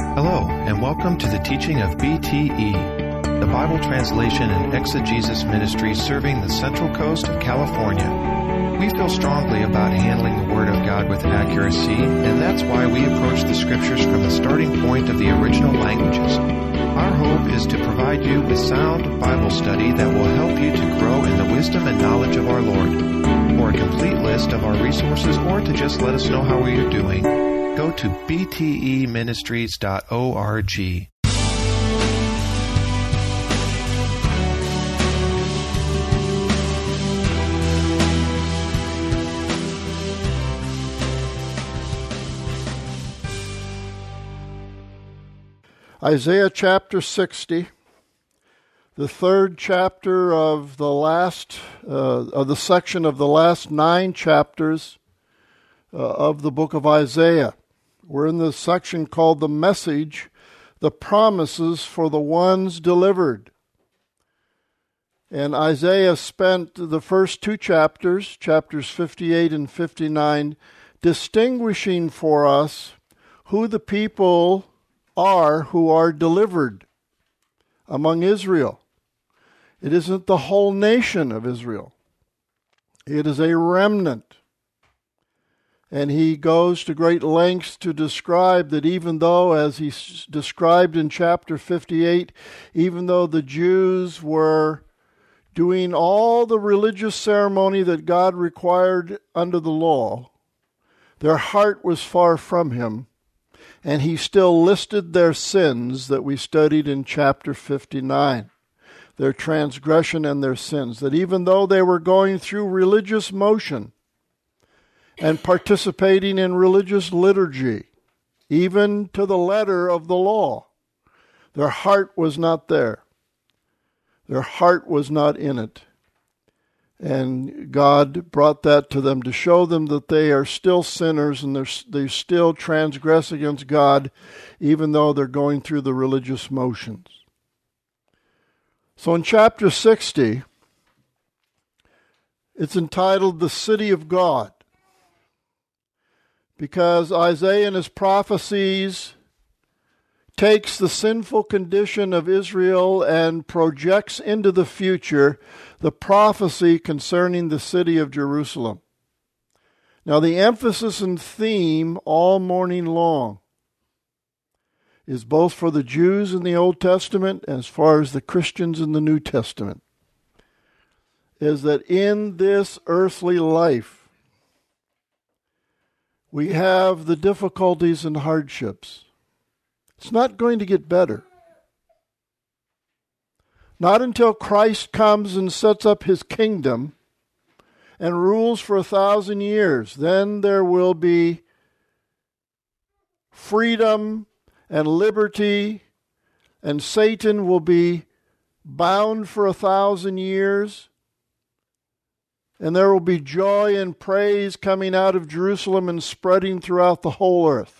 Hello, and welcome to the teaching of BTE, the Bible Translation and Exegesis Ministry serving the Central Coast of California. We feel strongly about handling the Word of God with accuracy, and that's why we approach the Scriptures from the starting point of the original languages. Our hope is to provide you with sound Bible study that will help you to grow in the wisdom and knowledge of our Lord. For a complete list of our resources or to just let us know how we are doing, go to bteministries.org. Isaiah chapter 60, the third chapter of the last of the section of the last 9 chapters of the book of Isaiah. We're in the section called The Message, the Promises for the Ones Delivered. And Isaiah spent the first 2 chapters, chapters 58 and 59, distinguishing for us who the people are who are delivered among Israel. It isn't the whole nation of Israel. It is a remnant. And he goes to great lengths to describe that even though, as he described in chapter 58, even though the Jews were doing all the religious ceremony that God required under the law, their heart was far from him. And he still listed their sins that we studied in chapter 59, their transgression and their sins, that even though they were going through religious motion and participating in religious liturgy, even to the letter of the law, their heart was not there. Their heart was not in it. And God brought that to them to show them that they are still sinners and they still transgress against God, even though they're going through the religious motions. So in chapter 60, it's entitled The City of God, because Isaiah in his prophecies takes the sinful condition of Israel and projects into the future the prophecy concerning the city of Jerusalem. Now, the emphasis and theme all morning long is both for the Jews in the Old Testament as far as the Christians in the New Testament, is that in this earthly life we have the difficulties and hardships. It's not going to get better. Not until Christ comes and sets up his kingdom and rules for 1,000 years. Then there will be freedom and liberty, and Satan will be bound for 1,000 years. And there will be joy and praise coming out of Jerusalem and spreading throughout the whole earth.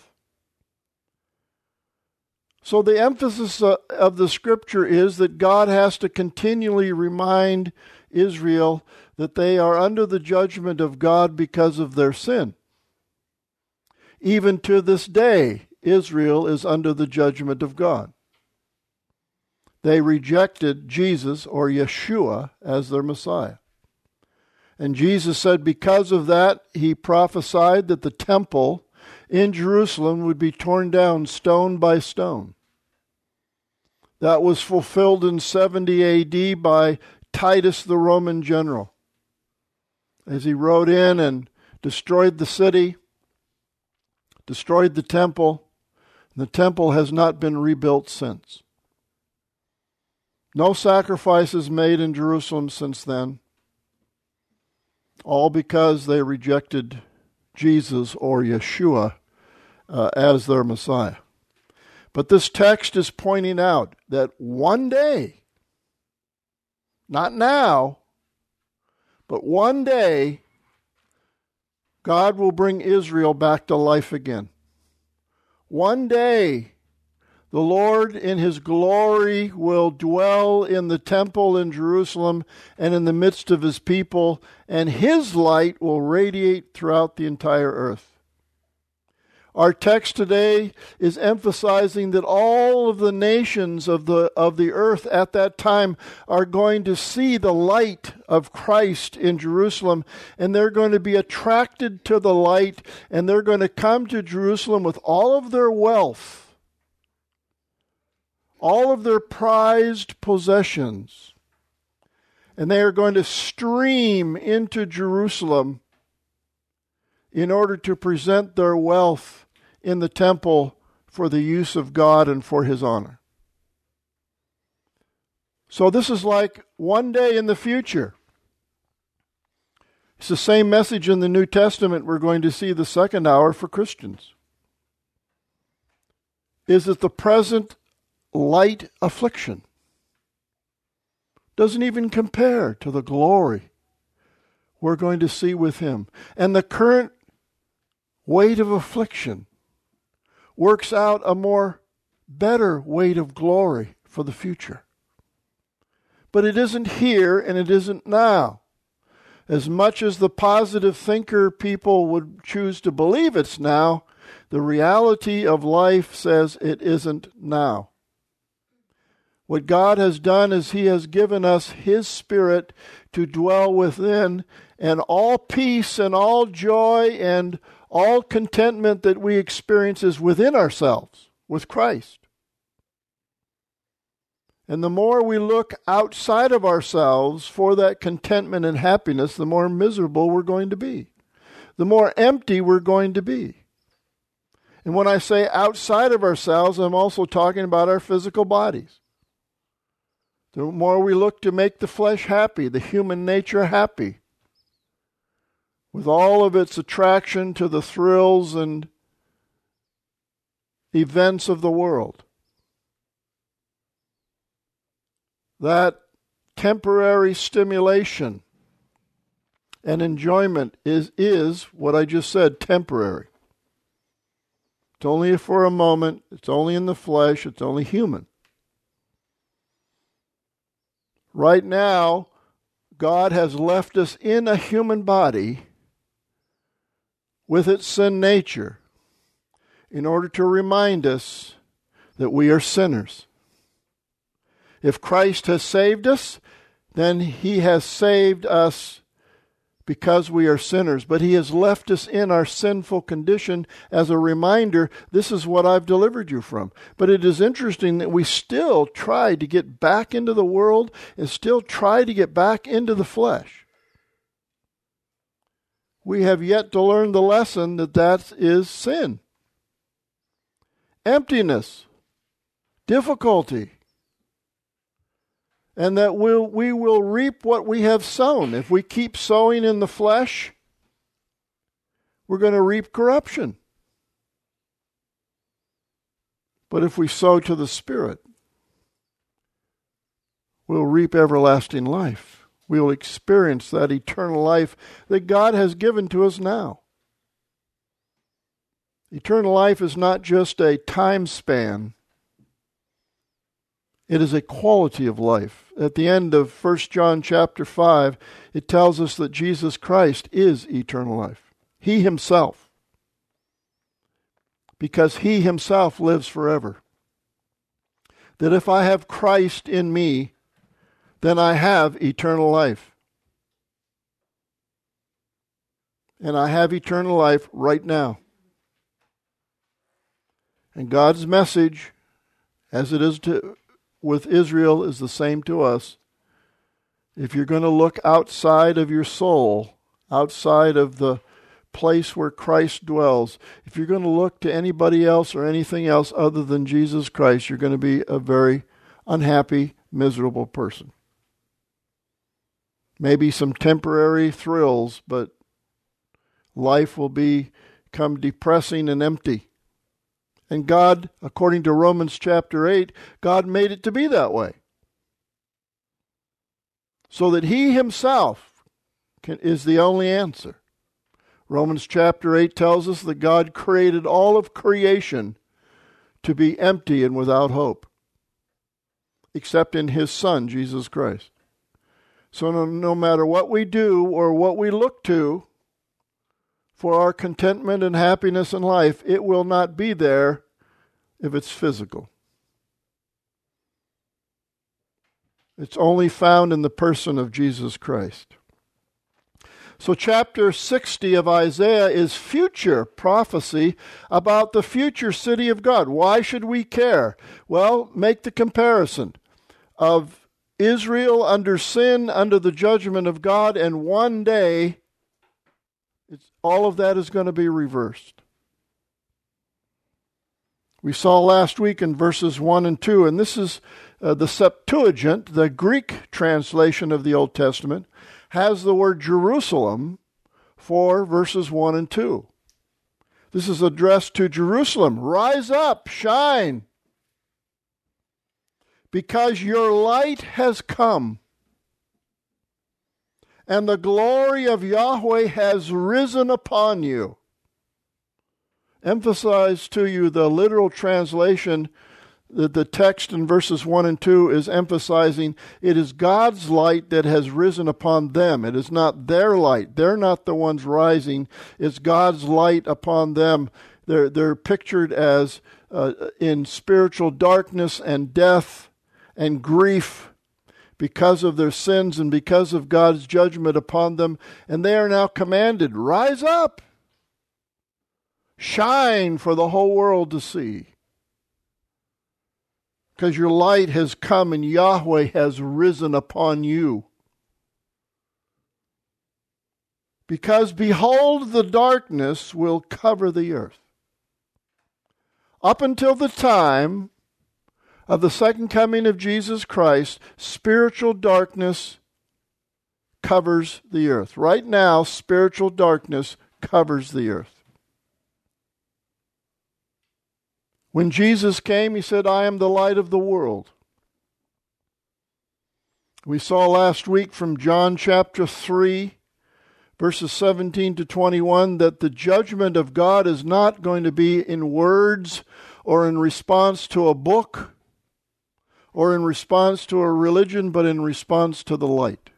So the emphasis of the Scripture is that God has to continually remind Israel that they are under the judgment of God because of their sin. Even to this day, Israel is under the judgment of God. They rejected Jesus or Yeshua as their Messiah. And Jesus said because of that, he prophesied that the temple in Jerusalem would be torn down stone by stone. That was fulfilled in 70 A.D. by Titus the Roman general, as he rode in and destroyed the city, destroyed the temple. The temple has not been rebuilt since. No sacrifices made in Jerusalem since then, all because they rejected Jesus or Yeshua as their Messiah. But this text is pointing out that one day, not now, but one day, God will bring Israel back to life again. One day, the Lord in his glory will dwell in the temple in Jerusalem and in the midst of his people, and his light will radiate throughout the entire earth. Our text today is emphasizing that all of the nations of the earth at that time are going to see the light of Christ in Jerusalem, and they're going to be attracted to the light, and they're going to come to Jerusalem with all of their wealth, all of their prized possessions, and they are going to stream into Jerusalem in order to present their wealth in the temple for the use of God and for His honor. So this is like one day in the future. It's the same message in the New Testament we're going to see the second hour for Christians. Is that the present light affliction doesn't even compare to the glory we're going to see with Him. And the current weight of affliction works out a more better weight of glory for the future. But it isn't here and it isn't now. As much as the positive thinker people would choose to believe it's now, the reality of life says it isn't now. What God has done is He has given us His Spirit to dwell within, and all peace and all joy and all contentment that we experience is within ourselves, with Christ. And the more we look outside of ourselves for that contentment and happiness, the more miserable we're going to be. The more empty we're going to be. And when I say outside of ourselves, I'm also talking about our physical bodies. The more we look to make the flesh happy, the human nature happy, with all of its attraction to the thrills and events of the world. That temporary stimulation and enjoyment is what I just said, temporary. It's only for a moment, it's only in the flesh, it's only human. Right now, God has left us in a human body with its sin nature in order to remind us that we are sinners. If Christ has saved us, then He has saved us because we are sinners. But He has left us in our sinful condition as a reminder, this is what I've delivered you from. But it is interesting that we still try to get back into the world and still try to get back into the flesh. We have yet to learn the lesson that is sin. Emptiness, difficulty, and that we will reap what we have sown. If we keep sowing in the flesh, we're going to reap corruption. But if we sow to the Spirit, we'll reap everlasting life. We will experience that eternal life that God has given to us now. Eternal life is not just a time span. It is a quality of life. At the end of 1 John chapter 5, it tells us that Jesus Christ is eternal life. He Himself. Because He Himself lives forever. That if I have Christ in me, then I have eternal life. And I have eternal life right now. And God's message, as it is with Israel, is the same to us. If you're going to look outside of your soul, outside of the place where Christ dwells, if you're going to look to anybody else or anything else other than Jesus Christ, you're going to be a very unhappy, miserable person. Maybe some temporary thrills, but life will become depressing and empty. And God, according to Romans chapter 8, God made it to be that way. So that He Himself is the only answer. Romans chapter 8 tells us that God created all of creation to be empty and without hope, except in His Son, Jesus Christ. So no matter what we do or what we look to for our contentment and happiness in life, it will not be there if it's physical. It's only found in the person of Jesus Christ. So chapter 60 of Isaiah is future prophecy about the future city of God. Why should we care? Well, make the comparison of Israel under sin, under the judgment of God, and one day all of that is going to be reversed. We saw last week in verses 1 and 2, and this is the Septuagint, the Greek translation of the Old Testament, has the word Jerusalem for verses 1 and 2. This is addressed to Jerusalem. Rise up, shine, because your light has come, and the glory of Yahweh has risen upon you. Emphasize to you the literal translation that the text in verses 1 and 2 is emphasizing it is God's light that has risen upon them. It is not their light. They're not the ones rising. It's God's light upon them. They're pictured as in spiritual darkness and death and grief because of their sins and because of God's judgment upon them. And they are now commanded, rise up, shine for the whole world to see. Because your light has come and Yahweh has risen upon you. Because behold, the darkness will cover the earth. Up until the time of the second coming of Jesus Christ, spiritual darkness covers the earth. Right now, spiritual darkness covers the earth. When Jesus came, he said, I am the light of the world. We saw last week from John chapter 3, verses 17 to 21, that the judgment of God is not going to be in words or in response to a book or in response to a religion, but in response to the light.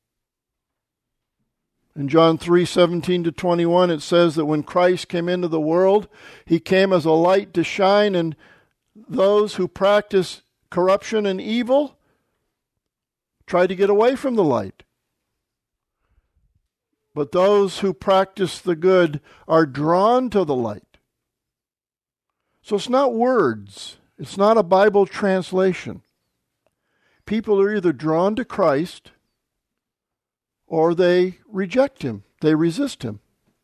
In John 3:17 to 21, it says that when Christ came into the world, he came as a light to shine, and those who practice corruption and evil try to get away from the light. But those who practice the good are drawn to the light. So it's not words. It's not a Bible translation. People are either drawn to Christ or they reject him. They resist him.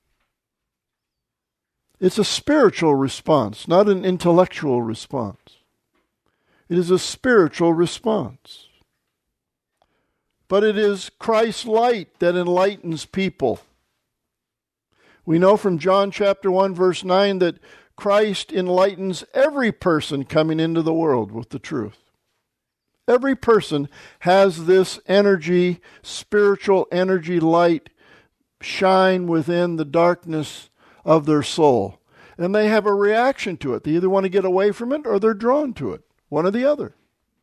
It's a spiritual response, not an intellectual response. It is a spiritual response. But it is Christ's light that enlightens people. We know from John chapter 1, verse 9, that Christ enlightens every person coming into the world with the truth. Every person has this energy, spiritual energy light, shine within the darkness of their soul. And they have a reaction to it. They either want to get away from it or they're drawn to it. One or the other.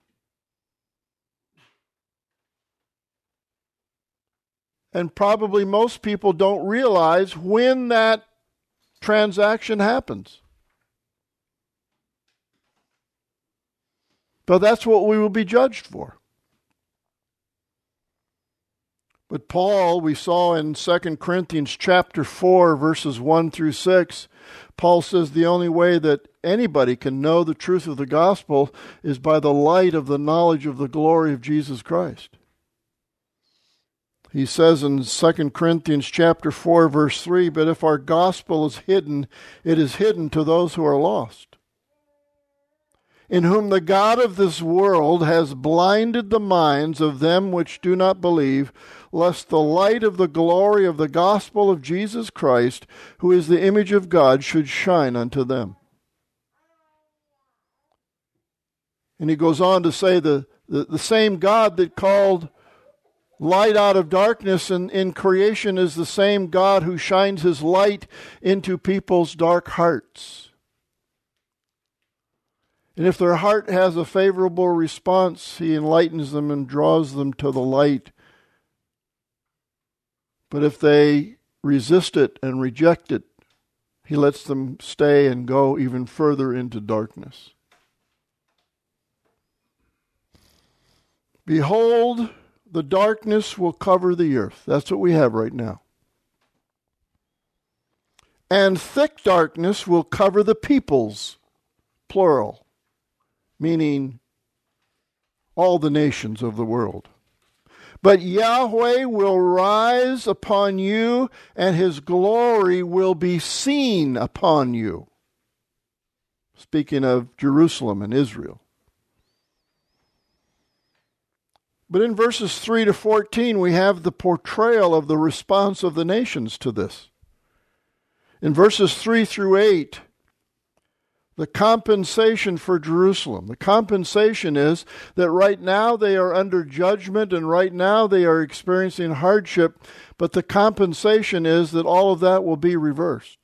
And probably most people don't realize when that transaction happens. But that's what we will be judged for. But Paul, we saw in 2 Corinthians chapter 4, verses 1 through 6, Paul says the only way that anybody can know the truth of the gospel is by the light of the knowledge of the glory of Jesus Christ. He says in 2 Corinthians chapter 4, verse 3, but if our gospel is hidden, it is hidden to those who are lost, in whom the God of this world has blinded the minds of them which do not believe, lest the light of the glory of the gospel of Jesus Christ, who is the image of God, should shine unto them. And he goes on to say the same God that called light out of darkness in creation is the same God who shines his light into people's dark hearts. And if their heart has a favorable response, he enlightens them and draws them to the light. But if they resist it and reject it, he lets them stay and go even further into darkness. Behold, the darkness will cover the earth. That's what we have right now. And thick darkness will cover the peoples, plural, meaning all the nations of the world. But Yahweh will rise upon you, and his glory will be seen upon you. Speaking of Jerusalem and Israel. But in verses 3 to 14, we have the portrayal of the response of the nations to this. In verses 3 through 8, the compensation for Jerusalem. The compensation is that right now they are under judgment and right now they are experiencing hardship, but the compensation is that all of that will be reversed.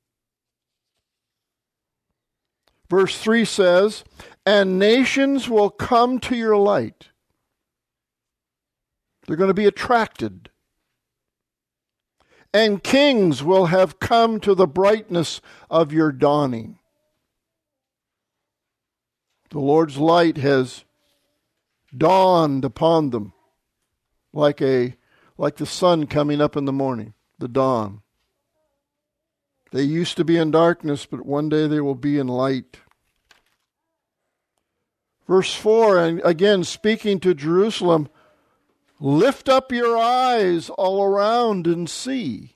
Verse 3 says, "And nations will come to your light." They're going to be attracted. "And kings will have come to the brightness of your dawning." The Lord's light has dawned upon them like the sun coming up in the morning, the dawn. They used to be in darkness, but one day they will be in light. Verse 4, and again speaking to Jerusalem, "Lift up your eyes all around and see."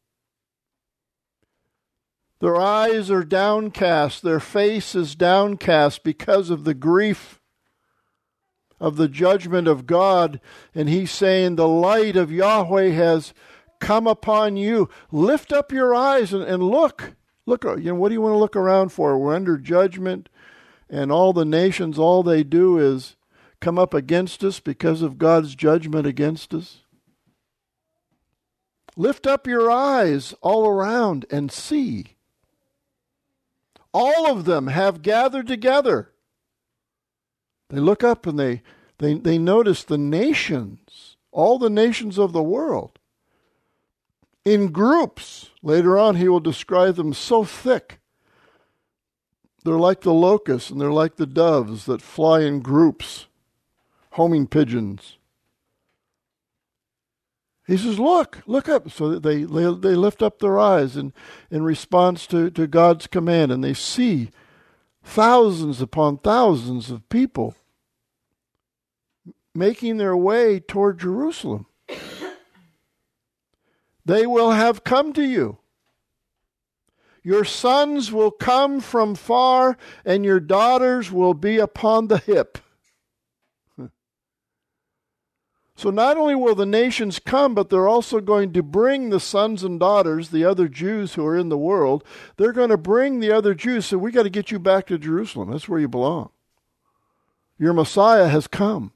Their eyes are downcast, their face is downcast because of the grief of the judgment of God. And he's saying the light of Yahweh has come upon you. Lift up your eyes and look. Look, what do you want to look around for? We're under judgment, and all the nations, all they do is come up against us because of God's judgment against us. Lift up your eyes all around and see. All of them have gathered together. They look up and they notice the nations, all the nations of the world, in groups. Later on he will describe them so thick. They're like the locusts and they're like the doves that fly in groups, homing pigeons. He says, look up. So that they lift up their eyes in response to God's command, and they see thousands upon thousands of people making their way toward Jerusalem. They will have come to you. Your sons will come from far, and your daughters will be upon the hip. So not only will the nations come, but they're also going to bring the sons and daughters, the other Jews who are in the world. They're going to bring the other Jews. So we got to get you back to Jerusalem. That's where you belong. Your Messiah has come.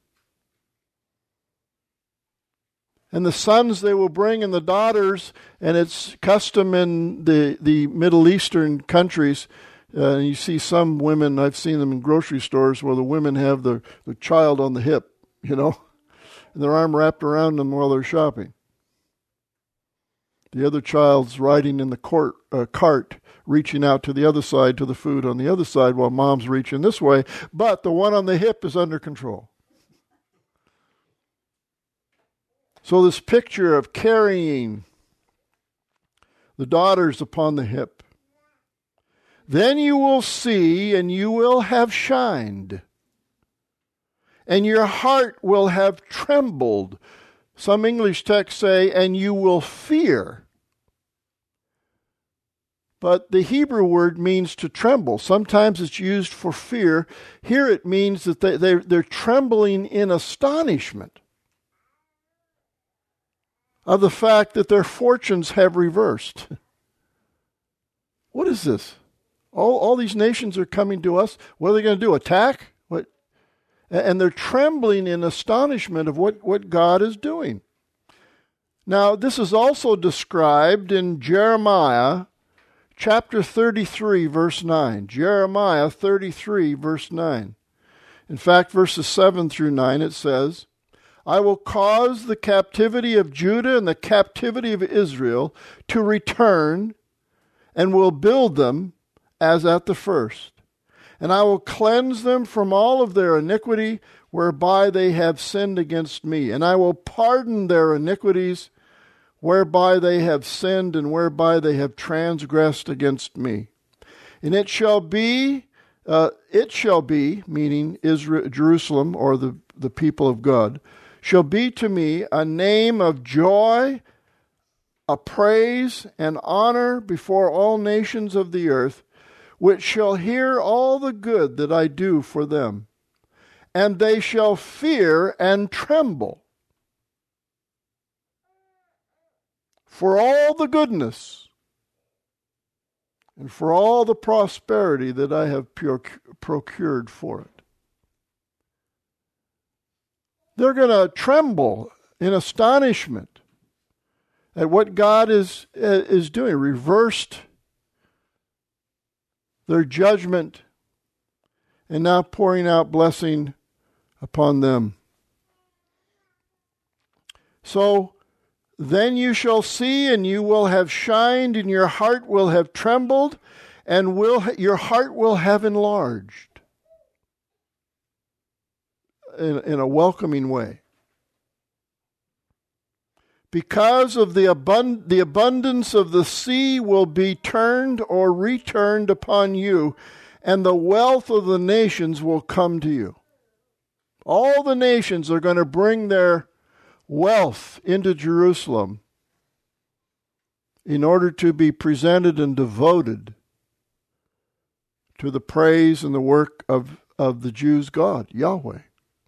And the sons they will bring and the daughters, and it's custom in the Middle Eastern countries. You see some women, I've seen them in grocery stores where the women have the child on the hip, and their arm wrapped around them while they're shopping. The other child's riding in the cart, reaching out to the other side to the food on the other side while mom's reaching this way, but the one on the hip is under control. So this picture of carrying the daughters upon the hip. Then you will see and you will have shined, and your heart will have trembled. Some English texts say, and you will fear. But the Hebrew word means to tremble. Sometimes it's used for fear. Here it means that they're trembling in astonishment of the fact that their fortunes have reversed. What is this? All these nations are coming to us. What are they going to do? Attack? What? And they're trembling in astonishment of what God is doing. Now, this is also described in Jeremiah chapter 33, verse 9. Jeremiah 33, verse 9. In fact, verses 7 through 9, it says, I will cause the captivity of Judah and the captivity of Israel to return, and will build them as at the first. And I will cleanse them from all of their iniquity whereby they have sinned against me. And I will pardon their iniquities whereby they have sinned and whereby they have transgressed against me. And it shall be, meaning Israel, Jerusalem, or the people of God, shall be to me a name of joy, a praise and honor before all nations of the earth, which shall hear all the good that I do for them. And they shall fear and tremble for all the goodness and for all the prosperity that I have procured for it. They're going to tremble in astonishment at what God is doing. Reversed their judgment and now pouring out blessing upon them. So then you shall see, and you will have shined, and your heart will have trembled, and your heart will have enlarged in a welcoming way. Because of the abundance of the sea will be turned or returned upon you, and the wealth of the nations will come to you. All the nations are going to bring their wealth into Jerusalem in order to be presented and devoted to the praise and the work of the Jews' God, Yahweh.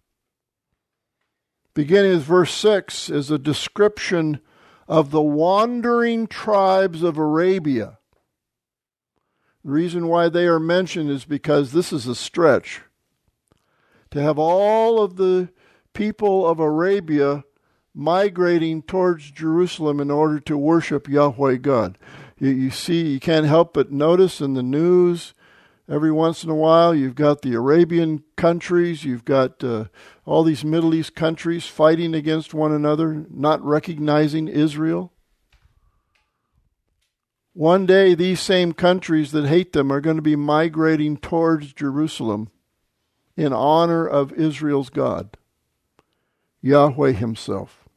Beginning with verse 6 is a description of the wandering tribes of Arabia. The reason why they are mentioned is because this is a stretch. To have all of the people of Arabia migrating towards Jerusalem in order to worship Yahweh God. You see, you can't help but notice in the news every once in a while, you've got the Arabian countries, you've got all these Middle East countries fighting against one another, not recognizing Israel. One day, these same countries that hate them are going to be migrating towards Jerusalem in honor of Israel's God, Yahweh himself.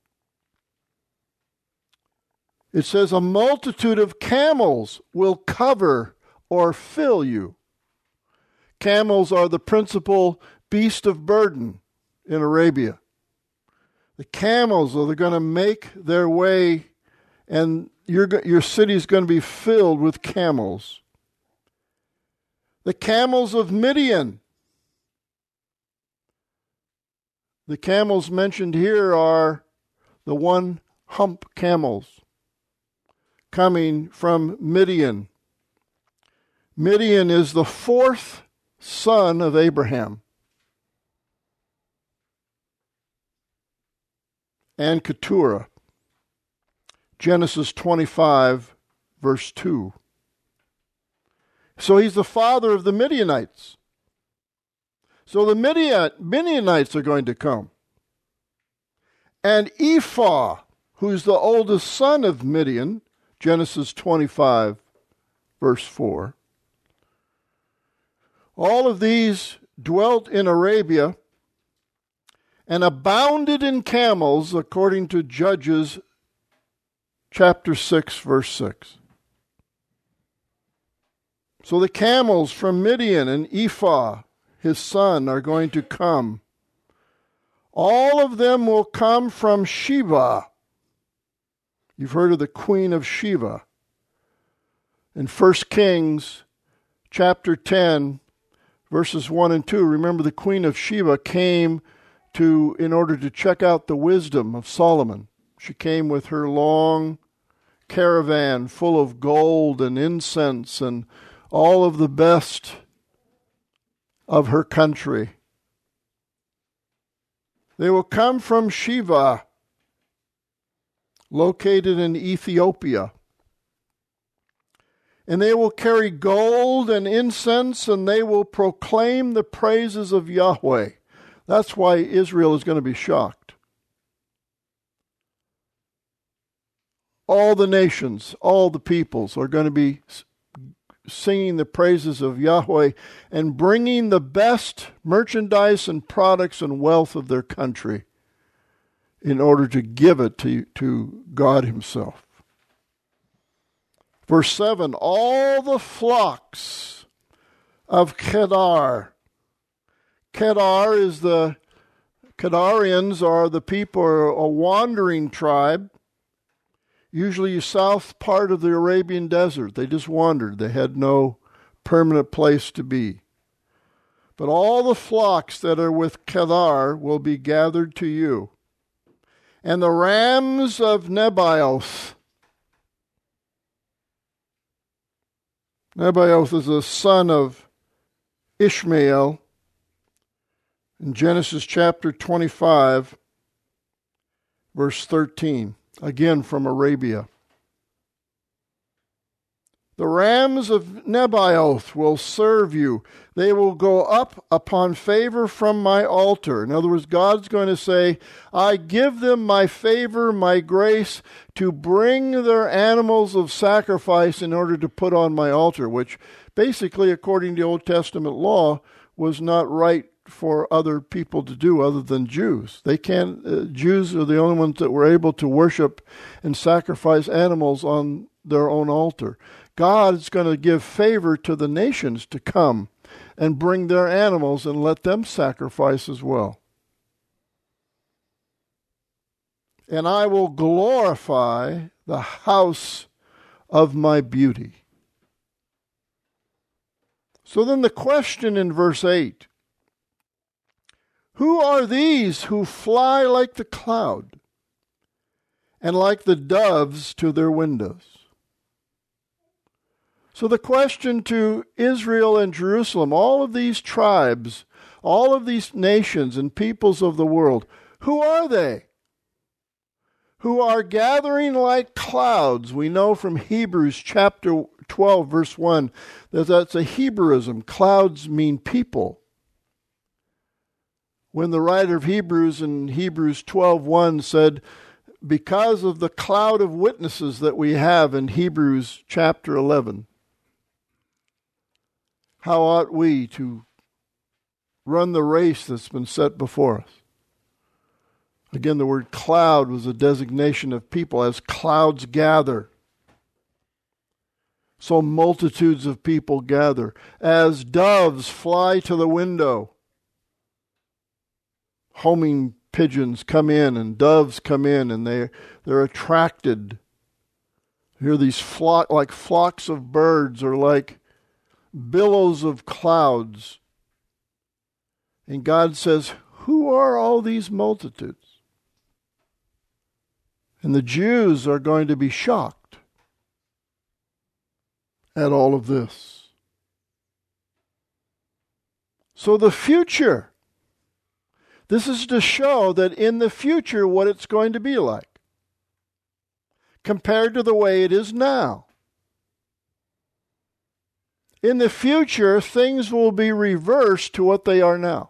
It says, a multitude of camels will cover or fill you. Camels are the principal beast of burden in Arabia. The camels are going to make their way, and your city is going to be filled with camels. The camels of Midian. The camels mentioned here are the one-hump camels coming from Midian. Midian is the fourth son of Abraham and Keturah. Genesis 25, verse 2. So he's the father of the Midianites. So the Midianites are going to come. And Ephah, who's the oldest son of Midian, Genesis 25, verse 4. All of these dwelt in Arabia and abounded in camels, according to Judges chapter 6, verse 6. So the camels from Midian and Ephah, his son, are going to come. All of them will come from Sheba. You've heard of the Queen of Sheba. In 1 Kings chapter 10, verses 1 and 2, remember the Queen of Sheba came in order to check out the wisdom of Solomon. She came with her long caravan full of gold and incense and all of the best of her country. They will come from Sheba, located in Ethiopia. And they will carry gold and incense, and they will proclaim the praises of Yahweh. That's why Israel is going to be shocked. all the nations, all the peoples are going to be singing the praises of Yahweh and bringing the best merchandise and products and wealth of their country in order to give it to God himself. Verse 7, all the flocks of Kedar. Kedarians are the people, a wandering tribe, usually south part of the Arabian desert. They just wandered. They had no permanent place to be. But all the flocks that are with Kedar will be gathered to you. And the rams of Nebaioth. Nebaioth is a son of Ishmael. In Genesis chapter 25, verse 13. Again from Arabia. The rams of Nebaioth will serve you. They will go up upon favor from my altar. In other words, God's going to say, I give them my favor, my grace, to bring their animals of sacrifice in order to put on my altar, which basically, according to Old Testament law, was not right for other people to do other than Jews. They can't. Jews are the only ones that were able to worship and sacrifice animals on their own altar. God is going to give favor to the nations to come and bring their animals and let them sacrifice as well. And I will glorify the house of my beauty. So then the question in verse 8, who are these who fly like the cloud and like the doves to their windows? So the question to Israel and Jerusalem, all of these tribes, all of these nations and peoples of the world, who are they? Who are gathering like clouds. We know from Hebrews chapter 12, verse 1, that that's a Hebraism. Clouds mean people. When the writer of Hebrews in Hebrews 12:1 said, because of the cloud of witnesses that we have in Hebrews chapter 11, how ought we to run the race that's been set before us? Again, the word cloud was a designation of people. As clouds gather, so multitudes of people gather. As doves fly to the window, homing pigeons come in and doves come in and they're attracted. Here these flocks of birds or like billows of clouds. And God says, who are all these multitudes? And the Jews are going to be shocked at all of this. So the future, this is to show that in the future what it's going to be like compared to the way it is now. In the future, things will be reversed to what they are now.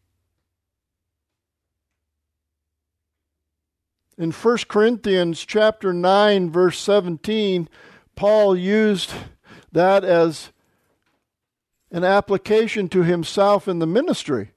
In 1 Corinthians chapter 9, verse 17, Paul used that as an application to himself in the ministry.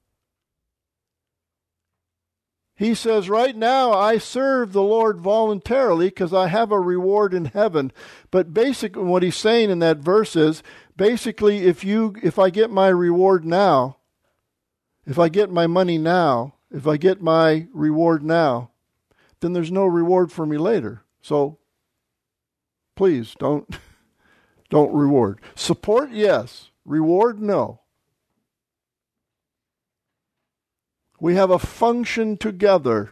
He says, right now I serve the Lord voluntarily because I have a reward in heaven. But basically what he's saying in that verse is, basically if I get my reward now, if I get my money now, if I get my reward now, then there's no reward for me later. So please don't reward. Support, yes. Reward, no. We have a function together.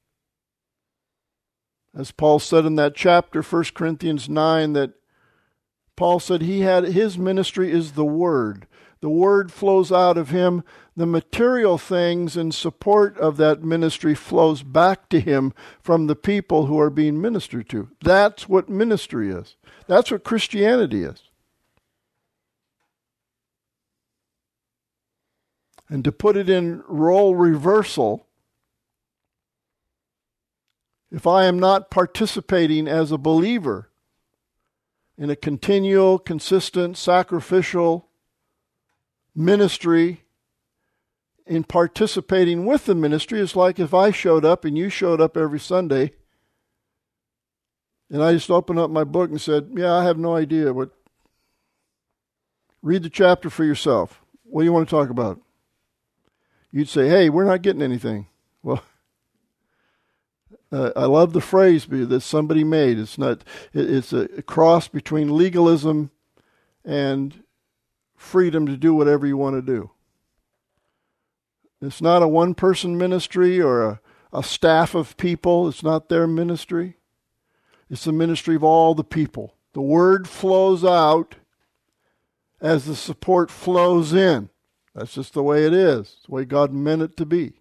As Paul said in that chapter, 1 Corinthians 9, that Paul said his ministry is the Word. The Word flows out of him. The material things in support of that ministry flows back to him from the people who are being ministered to. That's what ministry is. That's what Christianity is. And to put it in role reversal, if I am not participating as a believer in a continual, consistent, sacrificial ministry, in participating with the ministry, it's like if I showed up and you showed up every Sunday, and I just opened up my book and said, yeah, I have no idea what. Read the chapter for yourself. What do you want to talk about? You'd say, hey, we're not getting anything. Well, I love the phrase that somebody made. It's a cross between legalism and freedom to do whatever you want to do. It's not a one-person ministry or a staff of people. It's not their ministry. It's the ministry of all the people. The word flows out as the support flows in. That's just the way it is. It's the way God meant it to be.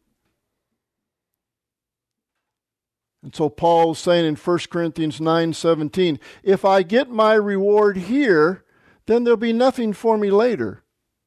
And so Paul is saying in 1 Corinthians 9:17, if I get my reward here, then there'll be nothing for me later.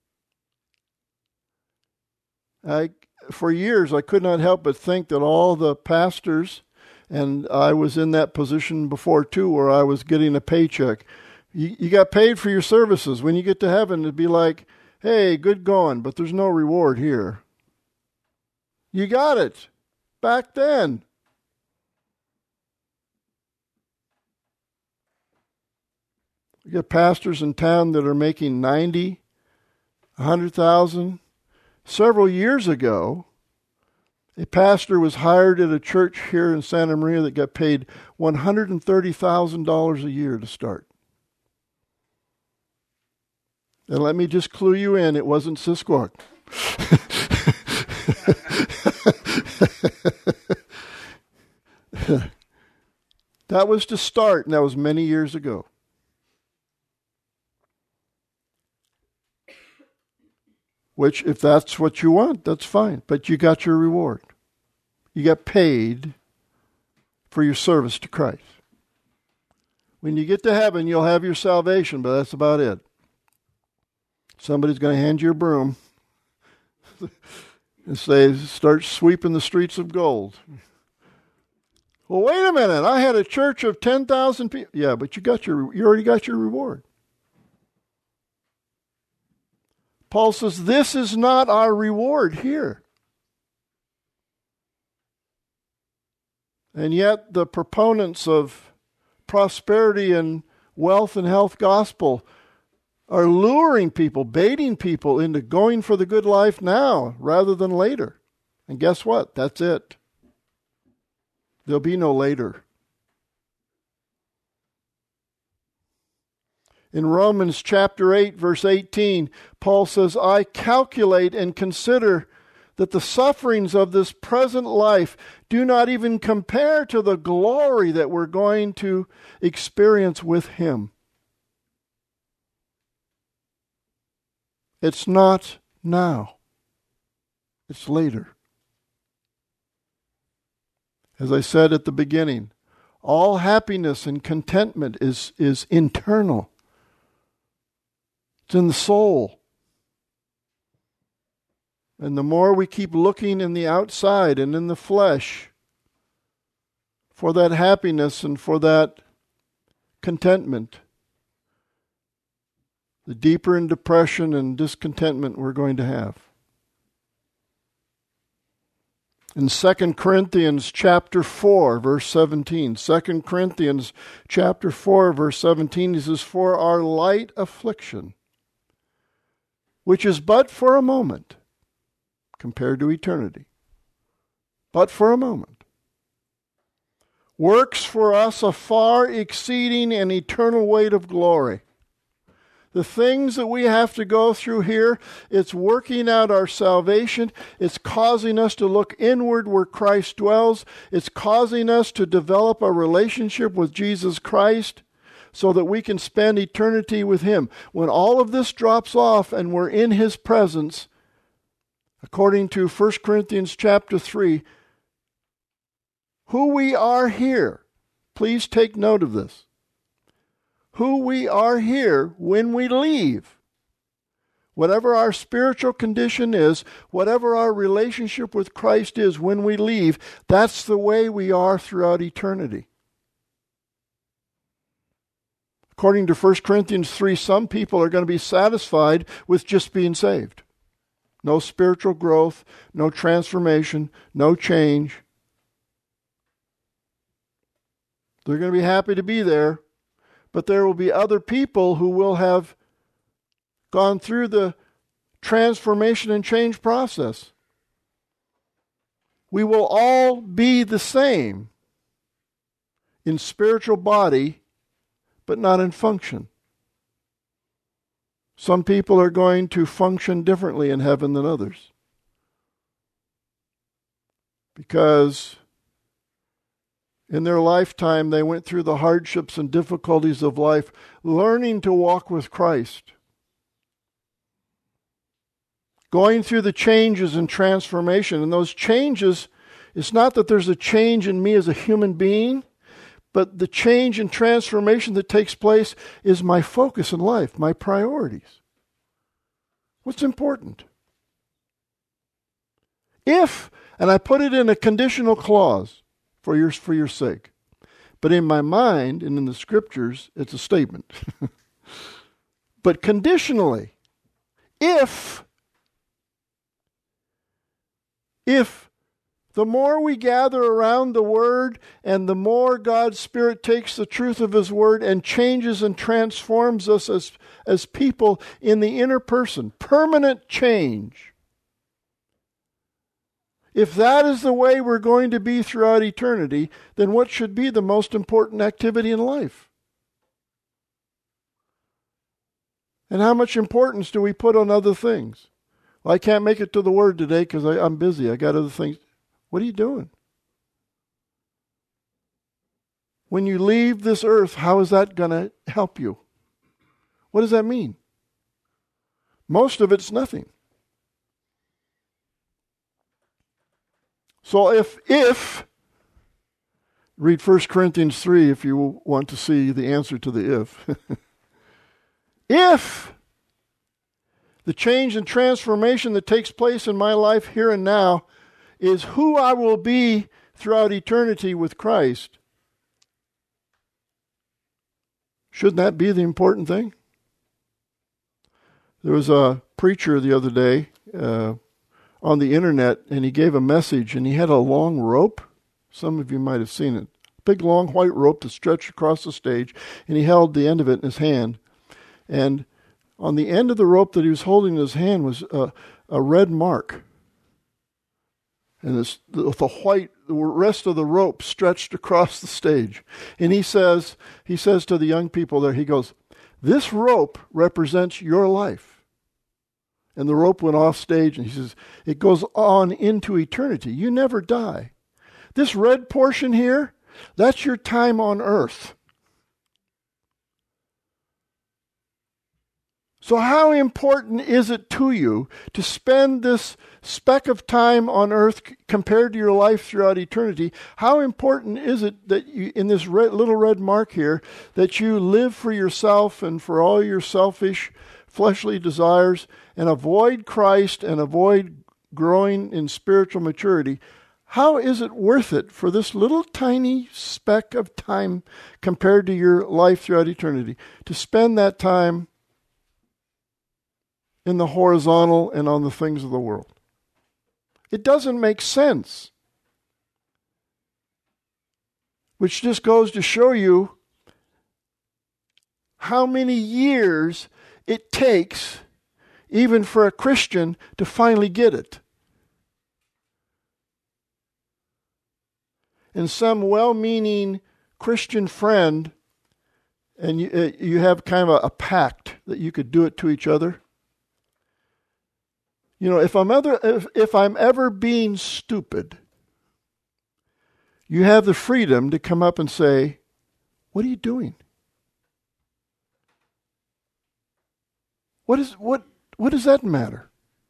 For years, I could not help but think that all the pastors, and I was in that position before too, where I was getting a paycheck. You got paid for your services. When you get to heaven, it'd be like, hey, good going, but there's no reward here. You got it back then. You got pastors in town that are making 90, 100,000. Several years ago, a pastor was hired at a church here in Santa Maria that got paid $130,000 a year to start. And let me just clue you in, it wasn't Sisquoc. That was to start, and that was many years ago. Which, if that's what you want, that's fine. But you got your reward. You got paid for your service to Christ. When you get to heaven, you'll have your salvation, but that's about it. Somebody's going to hand you a broom and say, start sweeping the streets of gold. Well, wait a minute. I had a church of 10,000 people. Yeah, but you already got your reward. Paul says, this is not our reward here. And yet the proponents of prosperity and wealth and health gospel are luring people, baiting people into going for the good life now rather than later. And guess what? That's it. There'll be no later. In Romans chapter 8, verse 18, Paul says, I calculate and consider that the sufferings of this present life do not even compare to the glory that we're going to experience with Him. It's not now. It's later. As I said at the beginning, all happiness and contentment is internal. It's in the soul. And the more we keep looking in the outside and in the flesh for that happiness and for that contentment, the deeper in depression and discontentment we're going to have. In 2 Corinthians chapter 4, verse 17, 2 Corinthians chapter 4, verse 17, he says, for our light affliction, which is but for a moment, compared to eternity, but for a moment, works for us a far exceeding and eternal weight of glory. The things that we have to go through here, it's working out our salvation. It's causing us to look inward where Christ dwells. It's causing us to develop a relationship with Jesus Christ so that we can spend eternity with Him. When all of this drops off and we're in His presence, according to 1 Corinthians chapter 3, who we are here, please take note of this. Who we are here when we leave Whatever our spiritual condition is, whatever our relationship with Christ is when we leave, that's the way we are throughout eternity. According to 1 Corinthians 3, some people are going to be satisfied with just being saved. No spiritual growth, no transformation, no change. They're going to be happy to be there, but there will be other people who will have gone through the transformation and change process. We will all be the same in spiritual body, but not in function. Some people are going to function differently in heaven than others, because in their lifetime they went through the hardships and difficulties of life, learning to walk with Christ. Going through the changes and transformation. And those changes, it's not that there's a change in me as a human being, but the change and transformation that takes place is my focus in life, my priorities. What's important? If, and I put it in a conditional clause for your sake, but in my mind and in the scriptures, it's a statement. But conditionally, if the more we gather around the Word and the more God's Spirit takes the truth of His Word and changes and transforms us as people in the inner person, permanent change. If that is the way we're going to be throughout eternity, then what should be the most important activity in life? And how much importance do we put on other things? Well, I can't make it to the Word today because I'm busy. I got other things. What are you doing? When you leave this earth, how is that going to help you? What does that mean? Most of it's nothing. So if read 1 Corinthians 3 if you want to see the answer to the if. If the change and transformation that takes place in my life here and now is who I will be throughout eternity with Christ, shouldn't that be the important thing? There was a preacher the other day on the internet, and he gave a message, and he had a long rope. Some of you might have seen it. Big, long, white rope that stretched across the stage, and he held the end of it in his hand. And on the end of the rope that he was holding in his hand was a red mark. And the rest of the rope stretched across the stage. And he says to the young people there, he goes, "This rope represents your life." And the rope went off stage, and he says, it goes on into eternity. You never die. This red portion here, that's your time on earth. So how important is it to you to spend this speck of time on earth compared to your life throughout eternity? How important is it that you, in this little red mark here, that you live for yourself and for all your selfish, fleshly desires and avoid Christ and avoid growing in spiritual maturity? How is it worth it for this little tiny speck of time compared to your life throughout eternity to spend that time in the horizontal and on the things of the world? It doesn't make sense. Which just goes to show you how many years it takes even for a Christian to finally get it. And some well-meaning Christian friend, and you have kind of a pact that you could do it to each other. You know, if I'm ever being stupid, you have the freedom to come up and say, "What are you doing? What does that matter?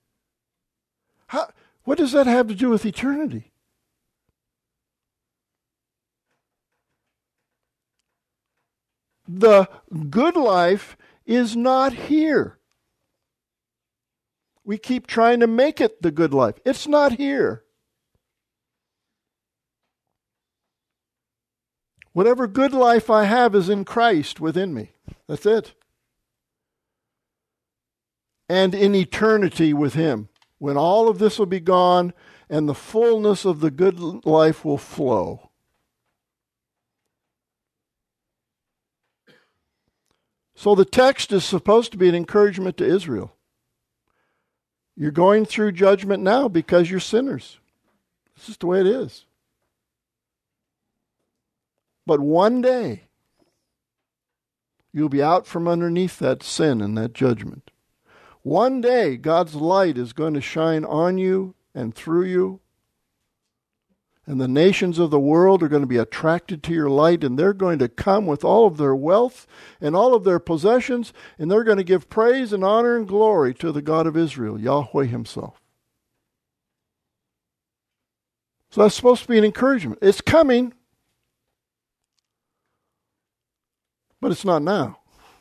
What does that have to do with eternity?" The good life is not here. We keep trying to make it the good life. It's not here. Whatever good life I have is in Christ within me. That's it. And in eternity with Him, when all of this will be gone and the fullness of the good life will flow. So the text is supposed to be an encouragement to Israel. You're going through judgment now because you're sinners. This is the way it is. But one day, you'll be out from underneath that sin and that judgment. One day, God's light is going to shine on you and through you. And the nations of the world are going to be attracted to your light, and they're going to come with all of their wealth and all of their possessions, and they're going to give praise and honor and glory to the God of Israel, Yahweh Himself. So that's supposed to be an encouragement. It's coming, but it's not now.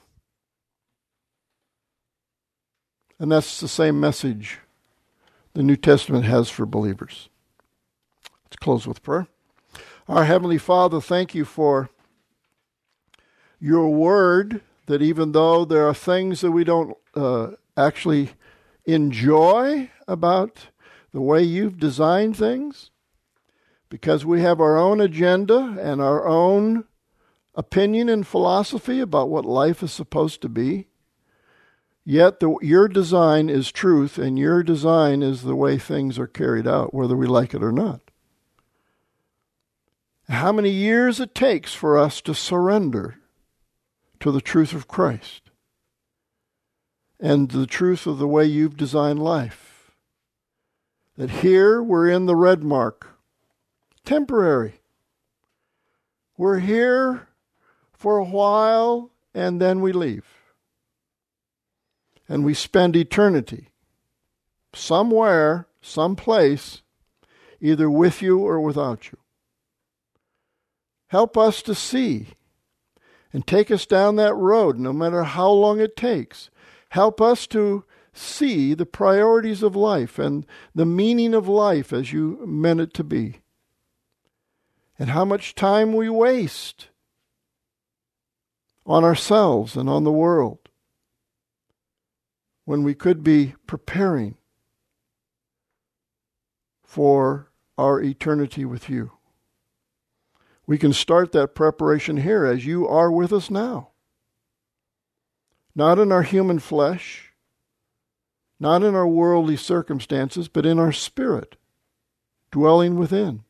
And that's the same message the New Testament has for believers. Let's close with prayer. Our Heavenly Father, thank you for your word, that even though there are things that we don't actually enjoy about the way you've designed things, because we have our own agenda and our own opinion and philosophy about what life is supposed to be, yet your design is truth, and your design is the way things are carried out, whether we like it or not. How many years it takes for us to surrender to the truth of Christ and the truth of the way you've designed life. That here we're in the red mark. Temporary. We're here for a while and then we leave. And we spend eternity somewhere, someplace, either with you or without you. Help us to see and take us down that road, no matter how long it takes. Help us to see the priorities of life and the meaning of life as you meant it to be. And how much time we waste on ourselves and on the world when we could be preparing for our eternity with you. We can start that preparation here as you are with us now. Not in our human flesh, not in our worldly circumstances, but in our spirit, dwelling within.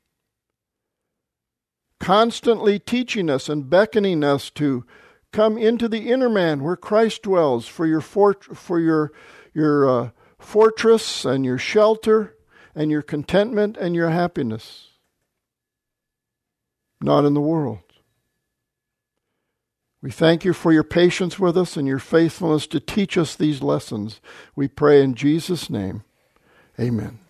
Constantly teaching us and beckoning us to come into the inner man where Christ dwells for your fortress and your shelter and your contentment and your happiness. Not in the world. We thank you for your patience with us and your faithfulness to teach us these lessons. We pray in Jesus' name. Amen.